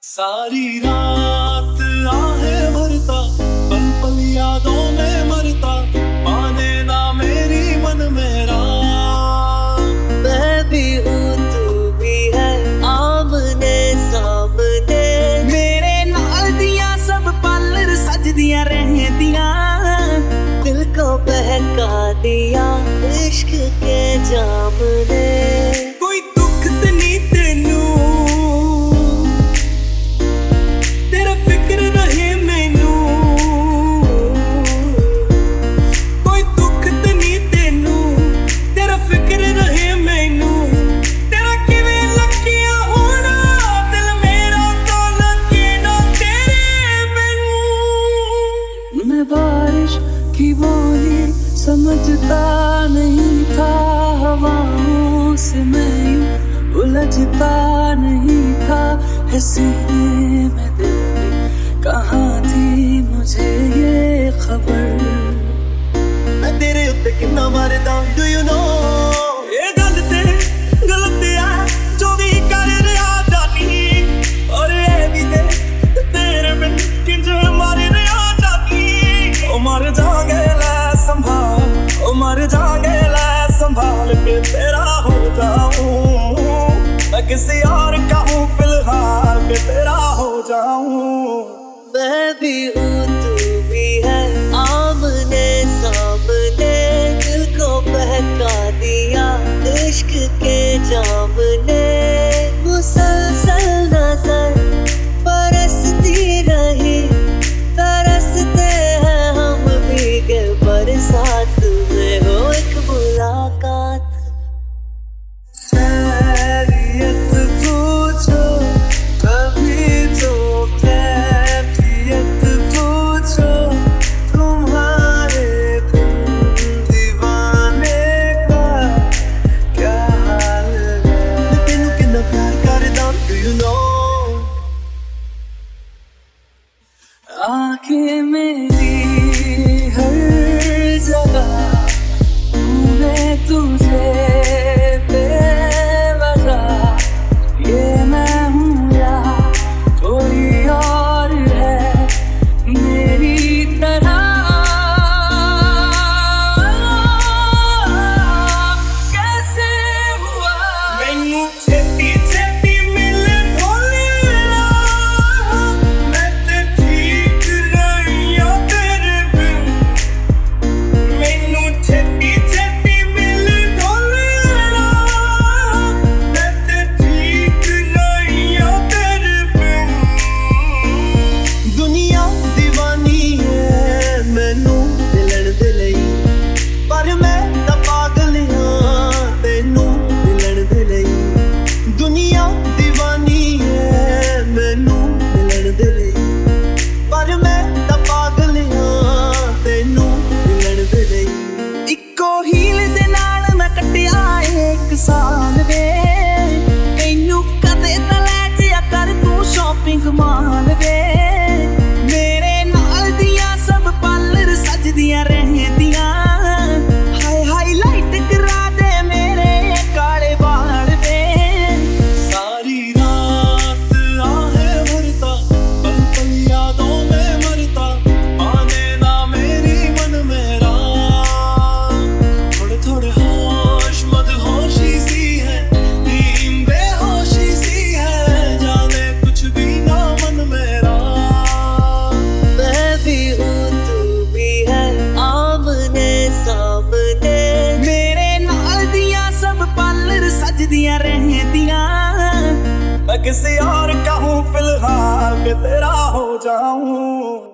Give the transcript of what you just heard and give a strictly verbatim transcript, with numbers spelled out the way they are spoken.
सारी रात आहे भरता, पल पल यादों में मरता, माने ना मेरी मन मेरा। मैं भी हूँ तू भी है, आमने सामने मेरे नाल दिया सब पल सज दिया रहतियां, दिल को बहका दिया इश्क के जाम ने। कोई दुख तो नहीं तेनू, तेरा फिक्र रहे मैनू, कोई दुख तो नहीं तेनू, तेरा फिक्र रहे मैनू, तेरा किवें लगिया होना दिल मेरा तो लगे ना तेरे बिन। मैं बारिश की बोली समझता नहीं था, हवाओं से मैं यूं उलझता नहीं था, है सीने में दिल में कहाँ थी मुझे ये खबर। मैं तेरे उत्ते कितना मरदा डू यू नो, ये गल ते गलत है जो भी कर रहा जानी, और ये भी ते तेरे बिन किंज मर रहा जानी। ओ मर जागे ले संभाल, ओ मर जागे ले संभाल के तेरा हो जाऊं, मैं किसी और का हूँ फिलहाल के तेरा हो जाऊं। मैं भी हूँ तू भी है, आमने सामने दिल को बहका दिया इश्क के जाम ने। मुसलसल नजर बरसती रही, तरसते हैं हम भीगे बरसात में हो एक मुलाकात। खैरियत पूछो कभी तो कैफियत पूछो, तुम्हारे दिल दीवाने का क्या हाल है। मैं तेनू कितना प्यार करदा डू यू नो, आंखें मेरी हर जगह ढूंढे तुझे बेवजह, ये मैं हूँ या कोई और है मेरी तरह। कैसे हुआ मैनू छेती छेती मिले ढोलिया, मैं ते ठीक रहिया तेरे बिन। मैनू छेती छेती मिले ढोलिया, मैं ते ठीक रहिया तेरे बिन। दुनिया दीवानी है मैनू मिलन दे लई, पर मैं तां पागल हां तैनू मिलन दे लई। दुनिया दीवानी है मैनू मिलन दे लई, पर मैं तां पागल हां तैनू मिलन दे लई। इक्को हील दे नाल मैं कट्टिया एक साल वे, तैनू कदे तां लै जिया कर तू शॉपिंग माल वे। मेरे नाल दिया सब पल सज दिया रहतियां, हाय हाईलाइट करा दे मेरे काले बाल वे। सारी रात आहे भरता, पल पल यादों में मरता, माने ना मेरी मन मेरा। थोड़े थोड़े होश मदहोशी सी है, नींद बेहोशी सी है, जाने कुछ भी ना मन मेरा। मैं भी हूँ तू भी है, आमने सामने मेरे नाल दिया सब पल सज दिया रहतियां, मैं किसी और का हूँ फिलहाल के तेरा हो जाऊं।